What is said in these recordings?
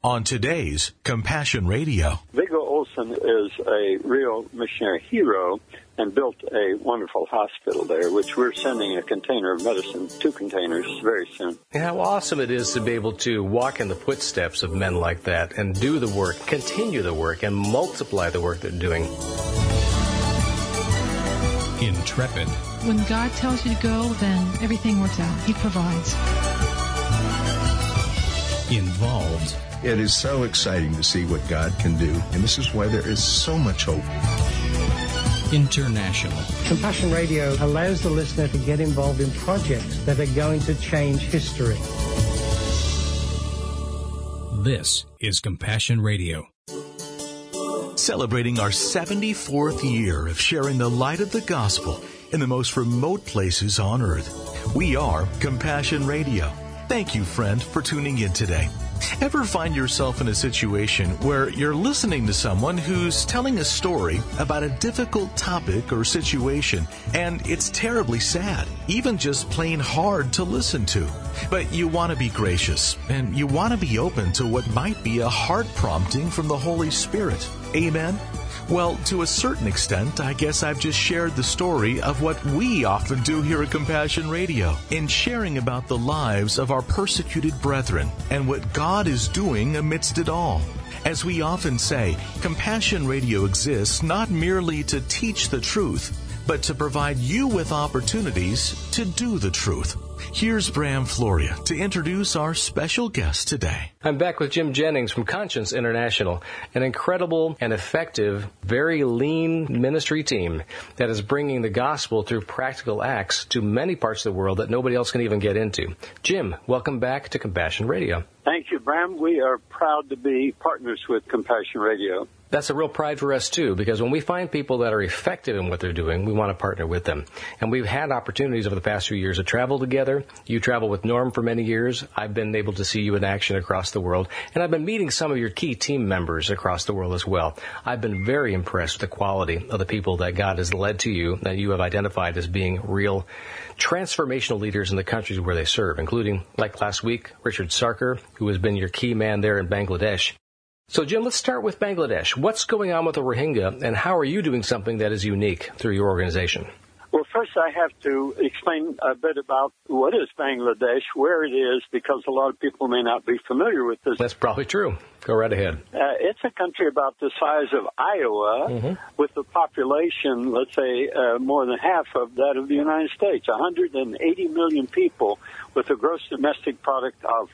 on today's Compassion Radio. Viggo Olsen is a real missionary hero and built a wonderful hospital there, which we're sending a container of medicine, 2 containers, very soon. And how awesome it is to be able to walk in the footsteps of men like that and do the work, continue the work, and multiply the work they're doing. Intrepid. When God tells you to go, then everything works out. He provides. Involved. It is so exciting to see what God can do, and this is why there is so much hope. International. Compassion Radio allows the listener to get involved in projects that are going to change history. This is Compassion Radio. Celebrating our 74th year of sharing the light of the gospel in the most remote places on earth. We are Compassion Radio. Thank you, friend, for tuning in today. Ever find yourself in a situation where you're listening to someone who's telling a story about a difficult topic or situation, and it's terribly sad, even just plain hard to listen to? But you want to be gracious, and you want to be open to what might be a heart prompting from the Holy Spirit. Amen? Well, to a certain extent, I guess I've just shared the story of what we often do here at Compassion Radio in sharing about the lives of our persecuted brethren and what God is doing amidst it all. As we often say, Compassion Radio exists not merely to teach the truth, but to provide you with opportunities to do the truth. Here's Bram Floria to introduce our special guest today. I'm back with Jim Jennings from Conscience International, an incredible and effective, very lean ministry team that is bringing the gospel through practical acts to many parts of the world that nobody else can even get into. Jim, welcome back to Compassion Radio. Thank you, Bram. We are proud to be partners with Compassion Radio. That's a real pride for us, too, because when we find people that are effective in what they're doing, we want to partner with them. And we've had opportunities over the past few years to travel together. You traveled with Norm for many years. I've been able to see you in action across the world. And I've been meeting some of your key team members across the world as well. I've been very impressed with the quality of the people that God has led to you, that you have identified as being real transformational leaders in the countries where they serve, including, like last week, Richard Sarkar, who has been your key man there in Bangladesh. So, Jim, let's start with Bangladesh. What's going on with the Rohingya, and how are you doing something that is unique through your organization? Well, first I have to explain a bit about what is Bangladesh, where it is, because a lot of people may not be familiar with this. That's probably true. Go right ahead. It's a country about the size of Iowa, with a population, let's say, more than half of that of the United States, 180 million people, with a gross domestic product of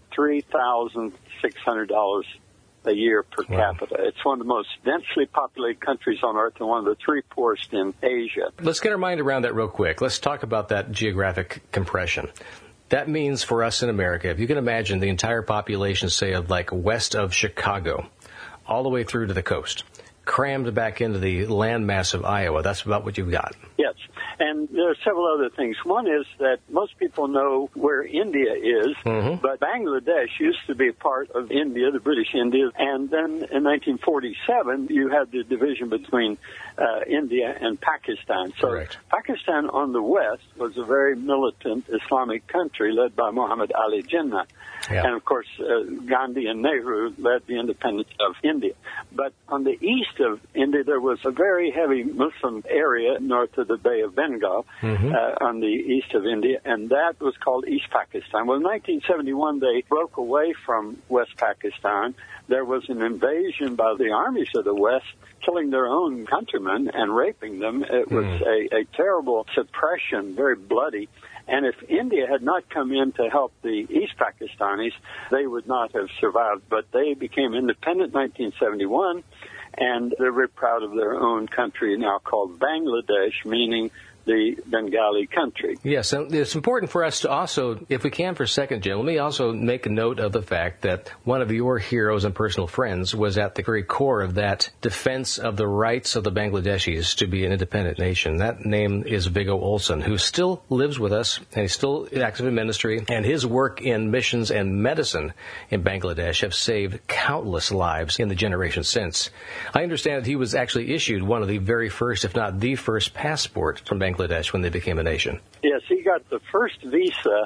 $3,600 a year per capita. It's one of the most densely populated countries on earth and one of the 3 poorest in Asia. Let's get our mind around that real quick. Let's talk about that geographic compression. That means for us in America, if you can imagine the entire population, say, of like west of Chicago, all the way through to the coast, crammed back into the landmass of Iowa. That's about what you've got. Yes. And there are several other things. One is that most people know where India is, but Bangladesh used to be a part of India, the British India. And then in 1947, you had the division between India and Pakistan. So Correct. Pakistan on the west was a very militant Islamic country led by Muhammad Ali Jinnah. Yeah. And, of course, Gandhi and Nehru led the independence of India. But on the east of India, there was a very heavy Muslim area north of the Bay of Bengal on the east of India, and that was called East Pakistan. Well, in 1971, they broke away from West Pakistan. There was an invasion by the armies of the West, killing their own countrymen and raping them. It was a terrible suppression, very bloody. And if India had not come in to help the East Pakistanis, they would not have survived. But they became independent in 1971, and they're very proud of their own country now called Bangladesh, meaning the Bengali country. Yes, and it's important for us to also, if we can for a second, Jim, let me also make a note of the fact that one of your heroes and personal friends was at the very core of that defense of the rights of the Bangladeshis to be an independent nation. That name is Viggo Olsen, who still lives with us, and he's still active in ministry, and his work in missions and medicine in Bangladesh have saved countless lives in the generations since. I understand that he was actually issued one of the very first, if not the first, passport from Bangladesh when they became a nation. Yes, he got the first visa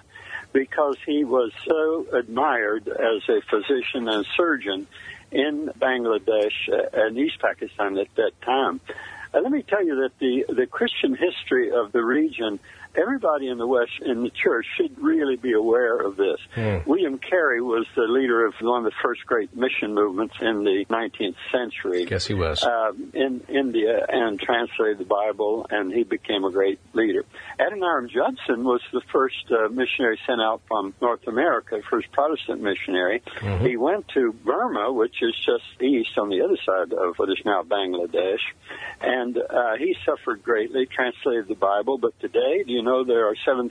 because he was so admired as a physician and surgeon in Bangladesh and East Pakistan at that time. Let me tell you that the Christian history of the region, everybody in the West, in the church, should really be aware of this. William Carey was the leader of one of the first great mission movements in the 19th century. Yes, he was. In India, and translated the Bible, and he became a great leader. Adoniram Judson was the first missionary sent out from North America, first Protestant missionary. He went to Burma, which is just east on the other side of what is now Bangladesh, and he suffered greatly, translated the Bible, but today, do you know there are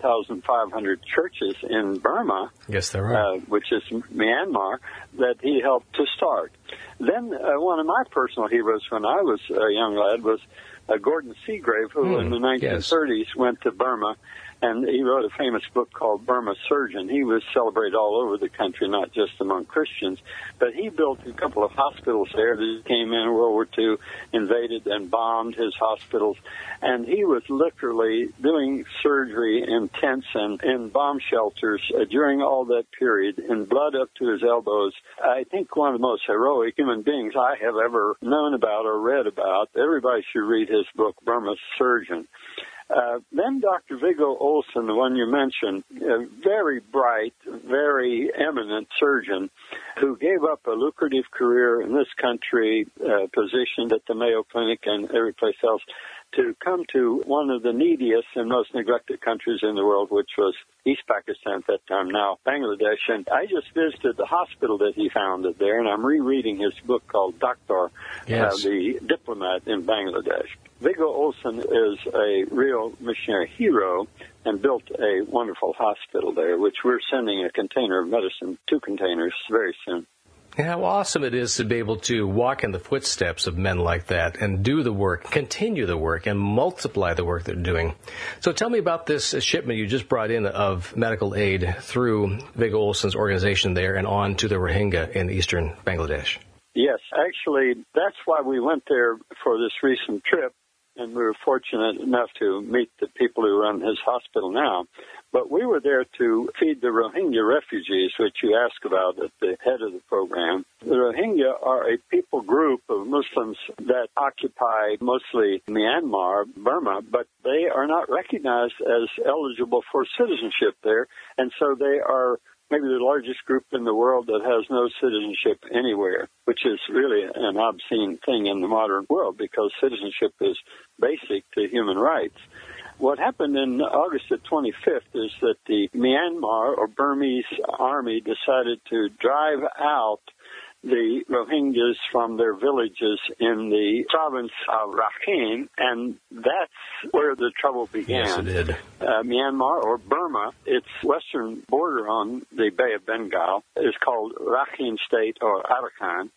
7,500 churches in Burma? Yes, there are. Which is Myanmar, that he helped to start. Then one of my personal heroes when I was a young lad was Gordon Seagrave, who in the 1930s went to Burma, and he wrote a famous book called Burma Surgeon. He was celebrated all over the country, not just among Christians, but he built a couple of hospitals there that came in World War II, invaded and bombed his hospitals, and he was literally doing surgery in tents and in bomb shelters during all that period, in blood up to his elbows. I think one of the most heroic human beings I have ever known about or read about. Everybody should read his book, Burma Surgeon. Then Dr. Viggo Olsen, the one you mentioned, a very bright, very eminent surgeon who gave up a lucrative career in this country, positioned at the Mayo Clinic and every place else, to come to one of the neediest and most neglected countries in the world, which was East Pakistan at that time, now Bangladesh. And I just visited the hospital that he founded there, and I'm rereading his book called Doctor, the Diplomat in Bangladesh. Viggo Olsen is a real missionary hero and built a wonderful hospital there, which we're sending a container of medicine, 2 containers, very soon. How awesome it is to be able to walk in the footsteps of men like that and do the work, continue the work, and multiply the work they're doing. So tell me about this shipment you just brought in of medical aid through Viggo Olsen's organization there and on to the Rohingya in eastern Bangladesh. Yes, actually, that's why we went there for this recent trip, and we were fortunate enough to meet the people who run his hospital now. But we were there to feed the Rohingya refugees, which you asked about at the head of the program. The Rohingya are a people group of Muslims that occupy mostly Myanmar, Burma, but they are not recognized as eligible for citizenship there, and so they are maybe the largest group in the world that has no citizenship anywhere, which is really an obscene thing in the modern world because citizenship is basic to human rights. What happened in August the 25th is that the Myanmar or Burmese army decided to drive out the Rohingyas from their villages in the province of Rakhine, and that's where the trouble began. Yes, it did. Myanmar, or Burma, its western border on the Bay of Bengal, is called Rakhine State or Arakan,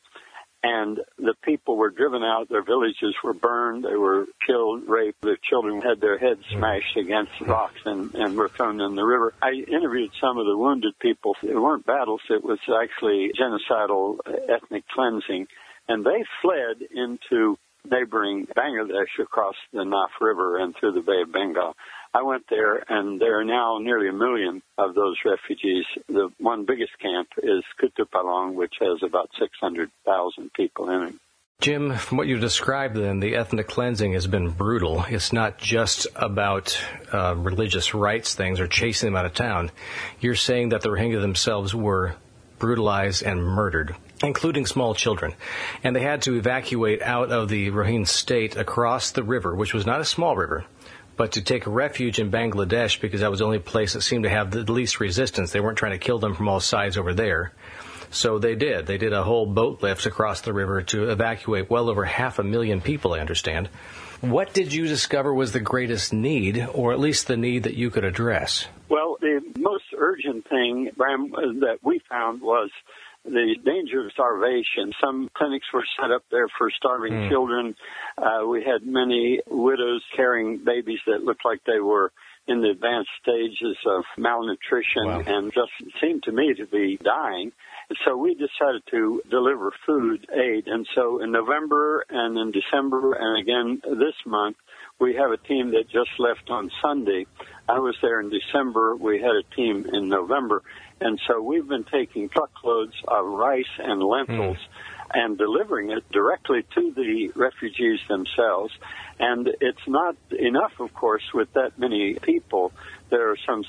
and the people were driven out. Their villages were burned. They were killed, raped. Their children had their heads smashed against rocks and were thrown in the river. I interviewed some of the wounded people. It weren't battles. It was actually genocidal ethnic cleansing. And they fled into neighboring Bangladesh across the Naf River and through the Bay of Bengal. I went there, and there are now nearly 1 million of those refugees. The one biggest camp is Kutupalong, which has about 600,000 people in it. Jim, from what you described then, the ethnic cleansing has been brutal. It's not just about religious rights things or chasing them out of town. You're saying that the Rohingya themselves were brutalized and murdered, including small children. And they had to evacuate out of the Rohingya state across the river, which was not a small river, but to take refuge in Bangladesh because that was the only place that seemed to have the least resistance. They weren't trying to kill them from all sides over there. So they did. They did a whole boat lift across the river to evacuate well over 500,000 people, I understand. What did you discover was the greatest need, or at least the need that you could address? Well, the most urgent thing, Bram, that we found was the danger of starvation. Some clinics were set up there for starving children. We had many widows carrying babies that looked like they were in the advanced stages of malnutrition and just seemed to me to be dying. So we decided to deliver food aid. And so in November and in December and again this month, we have a team that just left on Sunday. I was there in December. We had a team in November. And so we've been taking truckloads of rice and lentils and delivering it directly to the refugees themselves. And it's not enough, of course, with that many people. There are some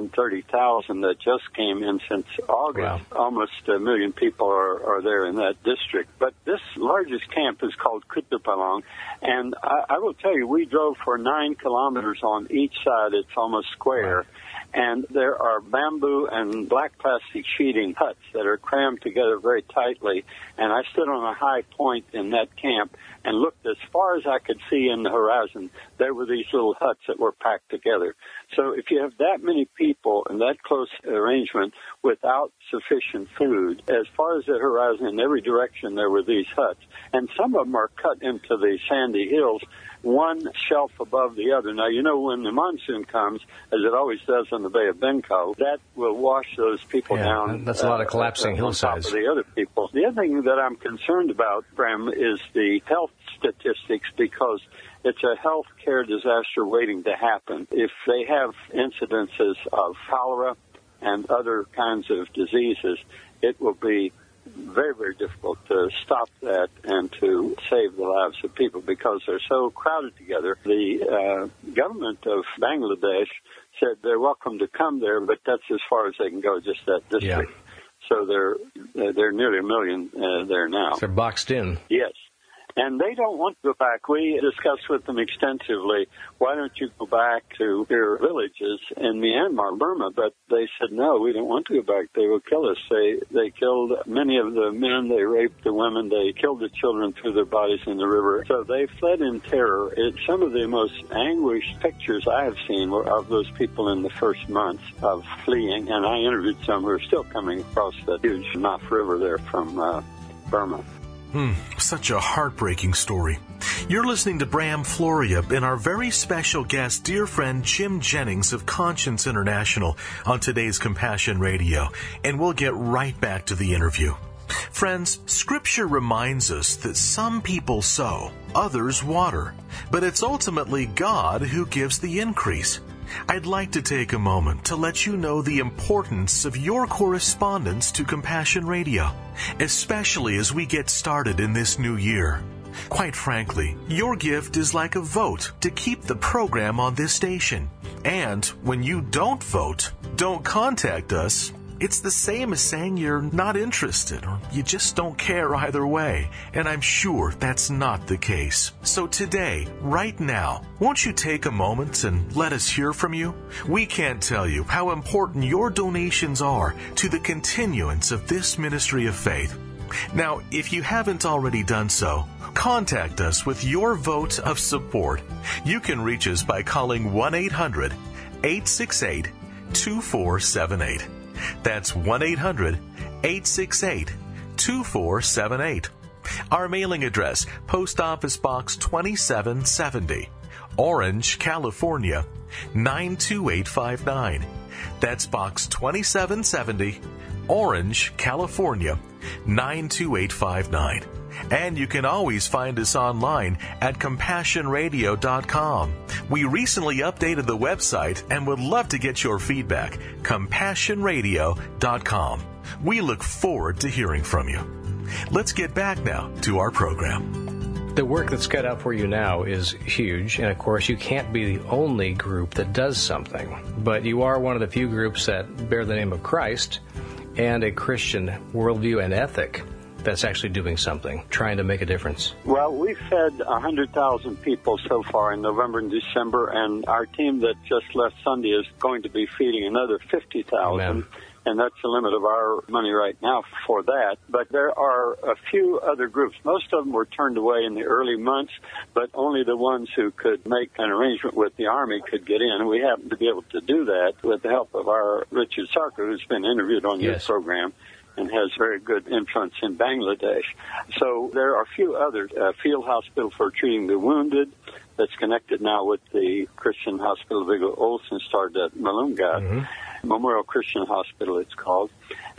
630,000 that just came in since August. Wow. Almost 1 million people are there in that district. But this largest camp is called Kutupalong. And I will tell you, we drove for 9 kilometers on each side. It's almost square. Wow. And there are bamboo and black plastic sheeting huts that are crammed together very tightly. And I stood on a high point in that camp and looked as far as I could see in the horizon. There were these little huts that were packed together. So if you have that many people in that close arrangement without sufficient food, as far as the horizon in every direction there were these huts. And some of them are cut into the sandy hills, one shelf above the other. Now, you know, when the monsoon comes, as it always does on the Bay of Bengal, that will wash those people down. That's a lot of collapsing hillsides. On top of the other people. The other thing that I'm concerned about, Bram, is the health statistics, because it's a health care disaster waiting to happen. If they have incidences of cholera and other kinds of diseases, it will be very, very difficult to stop that and to save the lives of people because they're so crowded together. The government of Bangladesh said they're welcome to come there, but that's as far as they can go, just that district. Yeah. So they're nearly 1 million there now. They're boxed in. Yes. And they don't want to go back. We discussed with them extensively, why don't you go back to your villages in Myanmar, Burma? But they said, no, we don't want to go back. They will kill us. They killed many of the men. They raped the women. They killed the children, threw their bodies in the river. So they fled in terror. Some of the most anguished pictures I have seen were of those people in the first months of fleeing. And I interviewed some who are still coming across the huge Naf River there from Burma. Such a heartbreaking story. You're listening to Bram Floria and our very special guest, dear friend Jim Jennings of Conscience International on today's Compassion Radio, and we'll get right back to the interview. Friends, Scripture reminds us that some people sow, others water, but it's ultimately God who gives the increase. I'd like to take a moment to let you know the importance of your correspondence to Compassion Radio, especially as we get started in this new year. Quite frankly, your gift is like a vote to keep the program on this station. And when you don't vote, don't contact us, it's the same as saying you're not interested or you just don't care either way. And I'm sure that's not the case. So today, right now, won't you take a moment and let us hear from you? We can't tell you how important your donations are to the continuance of this ministry of faith. Now, if you haven't already done so, contact us with your vote of support. You can reach us by calling 1-800-868-2478. That's 1-800-868-2478. Our mailing address, Post Office Box 2770, Orange, California, 92859. That's Box 2770, Orange, California, 92859. And you can always find us online at CompassionRadio.com. We recently updated the website and would love to get your feedback. CompassionRadio.com. We look forward to hearing from you. Let's get back now to our program. The work that's cut out for you now is huge, and of course you can't be the only group that does something. But you are one of the few groups that bear the name of Christ and a Christian worldview and ethic that's actually doing something, trying to make a difference. Well, we fed 100,000 people so far in November and December, and our team that just left Sunday is going to be feeding another 50,000. And that's the limit of our money right now for that. But there are a few other groups. Most of them were turned away in the early months, but only the ones who could make an arrangement with the Army could get in. And we happen to be able to do that with the help of our Richard Sarkar, who's been interviewed on your program and has very good influence in Bangladesh. So there are a few others. Field Hospital for Treating the Wounded that's connected now with the Christian Hospital Viggo Olsen started at Malumgad. Memorial Christian Hospital, it's called.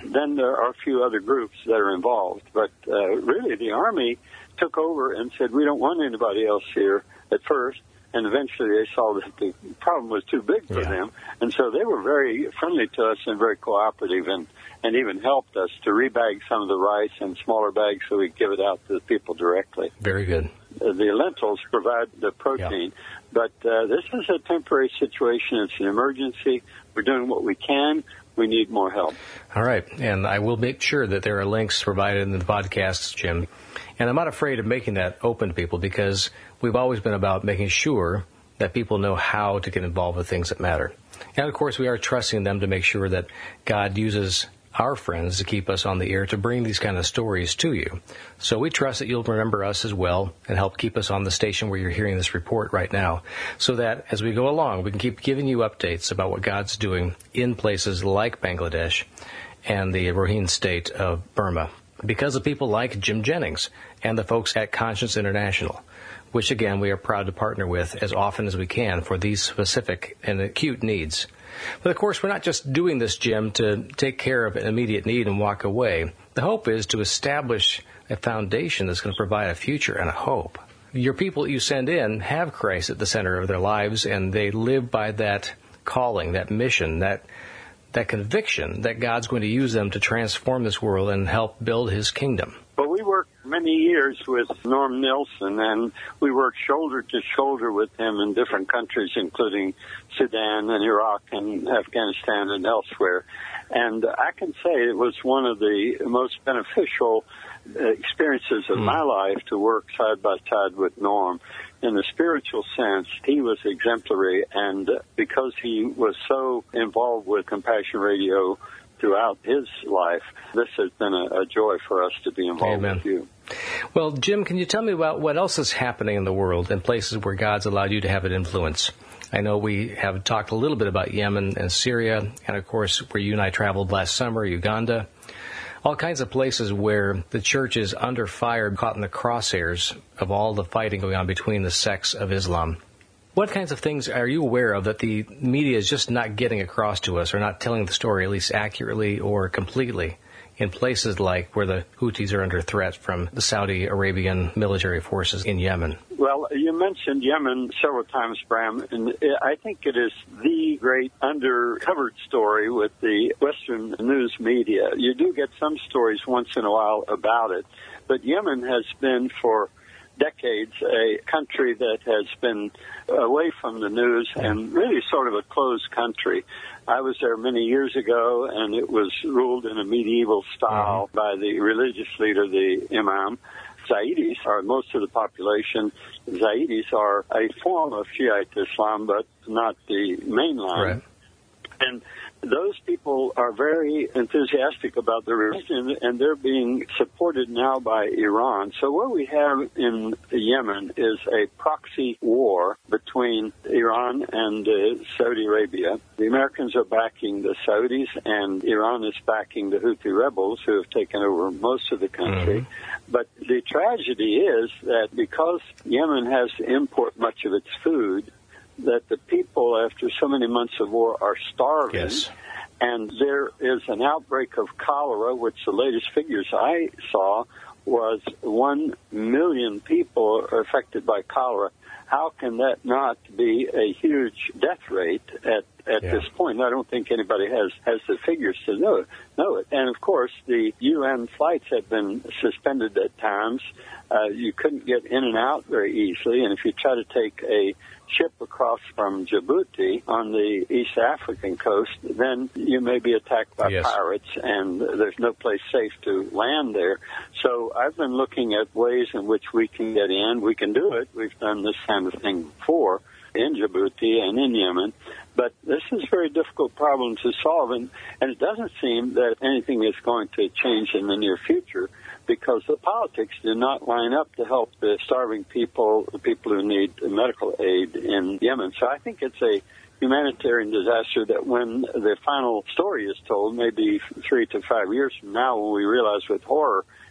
then there are a few other groups that are involved. But really, the Army took over and said, we don't want anybody else here at first. And eventually they saw that the problem was too big for them. And so they were very friendly to us and very cooperative and even helped us to rebag some of the rice in smaller bags so we could give it out to the people directly. Very good. The lentils provide the protein. But this is a temporary situation. It's an emergency. We're doing what we can. We need more help. All right. And I will make sure that there are links provided in the podcasts, Jim. And I'm not afraid of making that open to people because we've always been about making sure that people know how to get involved with things that matter. And, of course, we are trusting them to make sure that God uses our friends to keep us on the air to bring these kind of stories to you. So we trust that you'll remember us as well and help keep us on the station where you're hearing this report right now so that as we go along, we can keep giving you updates about what God's doing in places like Bangladesh and the Rohingya state of Burma because of people like Jim Jennings and the folks at Conscience International, which, again, we are proud to partner with as often as we can for these specific and acute needs. But, of course, we're not just doing this, Jim, to take care of an immediate need and walk away. The hope is to establish a foundation that's going to provide a future and a hope. Your people that you send in have Christ at the center of their lives, and they live by that calling, that mission, that conviction that God's going to use them to transform this world and help build His kingdom. Well, we worked many years with Norm Nilsson, and we worked shoulder to shoulder with him in different countries, including Sudan and Iraq and Afghanistan and elsewhere. And I can say it was one of the most beneficial experiences of my life to work side by side with Norm. In the spiritual sense, he was exemplary, and because he was so involved with Compassion Radio throughout his life, this has been a joy for us to be involved with you. Well, Jim, can you tell me about what else is happening in the world and places where God's allowed you to have an influence? I know we have talked a little bit about Yemen and Syria, and of course, where you and I traveled last summer, Uganda. All kinds of places where the church is under fire, caught in the crosshairs of all the fighting going on between the sects of Islam. What kinds of things are you aware of that the media is just not getting across to us or not telling the story, at least accurately or completely, in places like where the Houthis are under threat from the Saudi Arabian military forces in Yemen? Well, you mentioned Yemen several times, Bram, and I think it is the great undercovered story with the Western news media. You do get some stories once in a while about it, but Yemen has been for decades a country that has been away from the news and really sort of a closed country. I was there many years ago, and it was ruled in a medieval style by the religious leader, the Imam. Zaidis are most of the population. Zaidis are a form of Shiite Islam, but not the mainline. Right. And those people are very enthusiastic about their religion, and they're being supported now by Iran. So what we have in Yemen is a proxy war between Iran and Saudi Arabia. The Americans are backing the Saudis, and Iran is backing the Houthi rebels who have taken over most of the country. But the tragedy is that because Yemen has to import much of its food, that the people, after so many months of war, are starving. Yes. And there is an outbreak of cholera, which the latest figures I saw was 1 million people are affected by cholera. How can that not be a huge death rate at this point? I don't think anybody has the figures to know it. And, of course, the UN flights have been suspended at times. You couldn't get in and out very easily. And if you try to take a ship across from Djibouti on the East African coast, then you may be attacked by pirates, and there's no place safe to land there. So I've been looking at ways in which we can get in. We can do it. We've done this kind of thing before in Djibouti and in Yemen. But this is a very difficult problem to solve, and it doesn't seem that anything is going to change in the near future, because the politics do not line up to help the starving people, the people who need medical aid in Yemen. So I think it's a humanitarian disaster that when the final story is told, maybe 3 to 5 years from now, when we realize with horror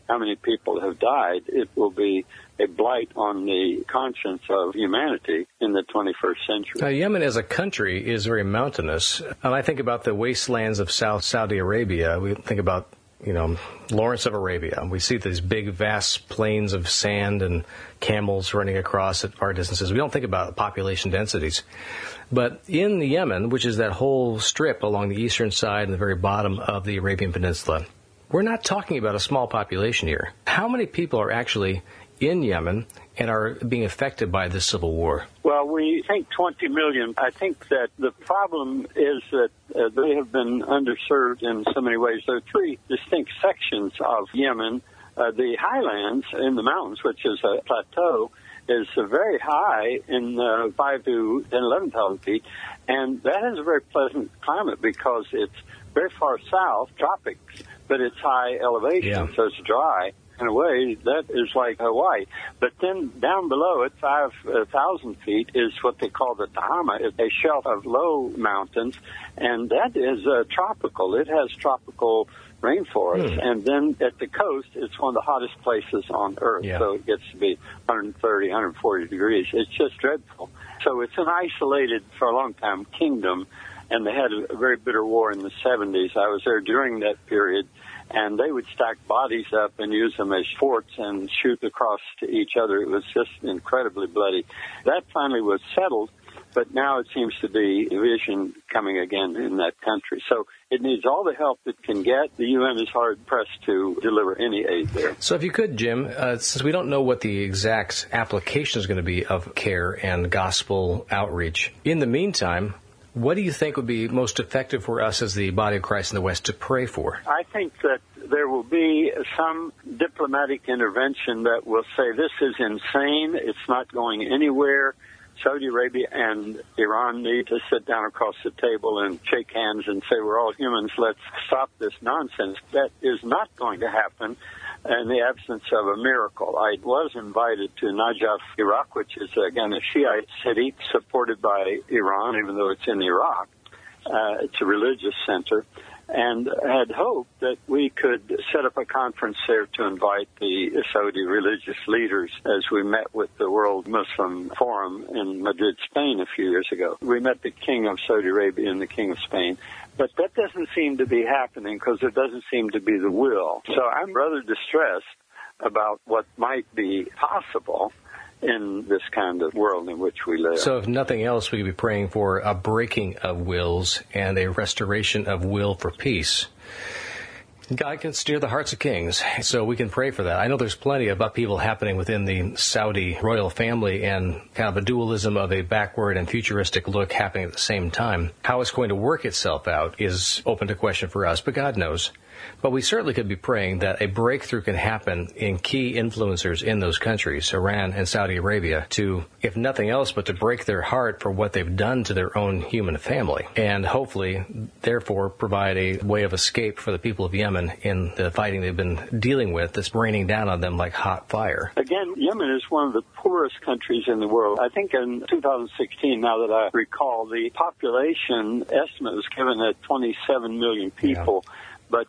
how many people have died, it will be a blight on the conscience of humanity in the 21st century. Now, Yemen as a country is very mountainous. And I think about the wastelands of South Saudi Arabia. We think about, Lawrence of Arabia. We see these big, vast plains of sand and camels running across at far distances. We don't think about population densities. But in the Yemen, which is that whole strip along the eastern side and the very bottom of the Arabian Peninsula, we're not talking about a small population here. How many people are actually in Yemen and are being affected by this civil war? Well, we think 20 million. I think that the problem is that they have been underserved in so many ways. There are three distinct sections of Yemen. The highlands in the mountains, which is a plateau, is very high in 5 to 10, 11,000 feet, and that has a very pleasant climate because it's very far south, tropics, but it's high elevation, so it's dry. In a way, that is like Hawaii. But then down below at 5,000 feet is what they call the Tahama. It's a shelf of low mountains, and that is tropical. It has tropical rainforest. And then at the coast, it's one of the hottest places on Earth. So it gets to be 130, 140 degrees. It's just dreadful. So it's an isolated, for a long time, kingdom, and they had a very bitter war in the 70s. I was there during that period. And they would stack bodies up and use them as forts and shoot across to each other. It was just incredibly bloody. That finally was settled, but now it seems to be division coming again in that country. So it needs all the help it can get. The UN is hard-pressed to deliver any aid there. So if you could, Jim, since we don't know what the exact application is going to be of care and gospel outreach, in the meantime, what do you think would be most effective for us as the body of Christ in the West to pray for? I think that there will be some diplomatic intervention that will say this is insane, it's not going anywhere. Saudi Arabia and Iran need to sit down across the table and shake hands and say we're all humans, let's stop this nonsense. That is not going to happen in the absence of a miracle. I was invited to Najaf, Iraq, which is, again, a Shiite city supported by Iran, even though it's in Iraq. It's a religious center, and had hoped that we could set up a conference there to invite the Saudi religious leaders as we met with the World Muslim Forum in Madrid, Spain a few years ago. We met the King of Saudi Arabia and the King of Spain. But that doesn't seem to be happening because there doesn't seem to be the will. So I'm rather distressed about what might be possible in this kind of world in which we live. So if nothing else, we could be praying for a breaking of wills and a restoration of will for peace. God can steer the hearts of kings, so we can pray for that. I know there's plenty of upheaval happening within the Saudi royal family and kind of a dualism of a backward and futuristic look happening at the same time. How it's going to work itself out is open to question for us, but God knows. But we certainly could be praying that a breakthrough can happen in key influencers in those countries, Iran and Saudi Arabia, to, if nothing else, but to break their heart for what they've done to their own human family. And hopefully, therefore, provide a way of escape for the people of Yemen in the fighting they've been dealing with that's raining down on them like hot fire. Again, Yemen is one of the poorest countries in the world. I think in 2016, now that I recall, the population estimate was given at 27 million people. Yeah. But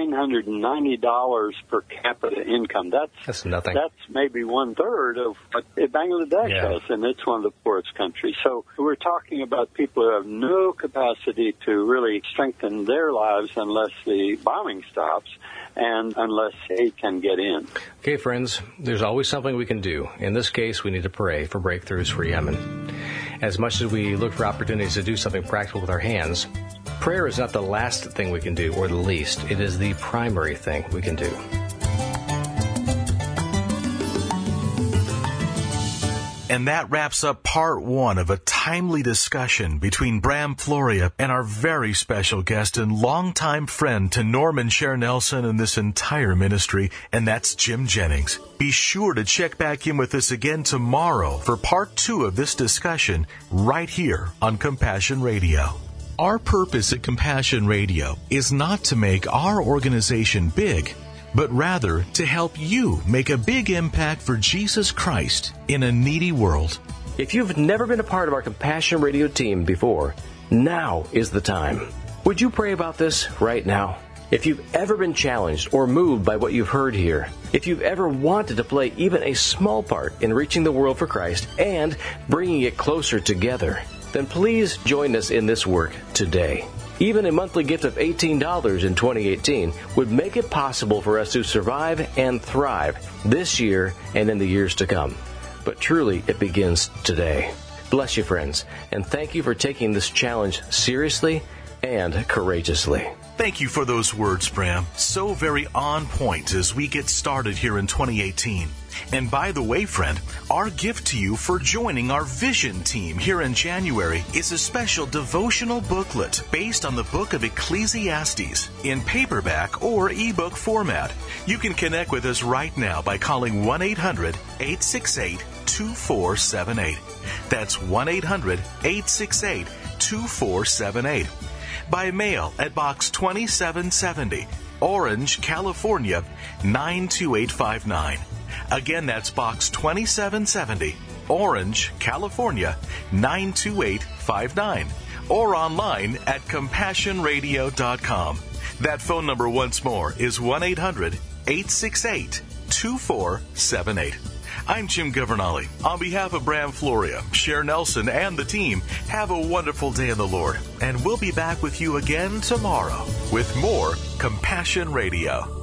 $990 per capita income. That's nothing. That's maybe 1/3 of what Bangladesh has, and it's one of the poorest countries. So we're talking about people who have no capacity to really strengthen their lives unless the bombing stops and unless aid can get in. Okay, friends, there's always something we can do. In this case, we need to pray for breakthroughs for Yemen. As much as we look for opportunities to do something practical with our hands, prayer is not the last thing we can do or the least. It is the primary thing we can do. And that wraps up part one of a timely discussion between Bram Floria and our very special guest and longtime friend to Norman Sher Nelson and this entire ministry, and that's Jim Jennings. Be sure to check back in with us again tomorrow for part two of this discussion right here on Compassion Radio. Our purpose at Compassion Radio is not to make our organization big, but rather to help you make a big impact for Jesus Christ in a needy world. If you've never been a part of our Compassion Radio team before, now is the time. Would you pray about this right now? If you've ever been challenged or moved by what you've heard here, if you've ever wanted to play even a small part in reaching the world for Christ and bringing it closer together, then please join us in this work today. Even a monthly gift of $18 in 2018 would make it possible for us to survive and thrive this year and in the years to come. But truly, it begins today. Bless you, friends, and thank you for taking this challenge seriously and courageously. Thank you for those words, Bram. So very on point as we get started here in 2018. And by the way, friend, our gift to you for joining our Vision team here in January is a special devotional booklet based on the book of Ecclesiastes in paperback or ebook format. You can connect with us right now by calling 1-800-868-2478. That's 1-800-868-2478. By mail at Box 2770, Orange, California, 92859. Again, that's Box 2770, Orange, California, 92859. Or online at CompassionRadio.com. That phone number once more is 1-800-868-2478. I'm Jim Governale. On behalf of Bram Floria, Cher Nelson, and the team, have a wonderful day in the Lord. And we'll be back with you again tomorrow with more Compassion Radio.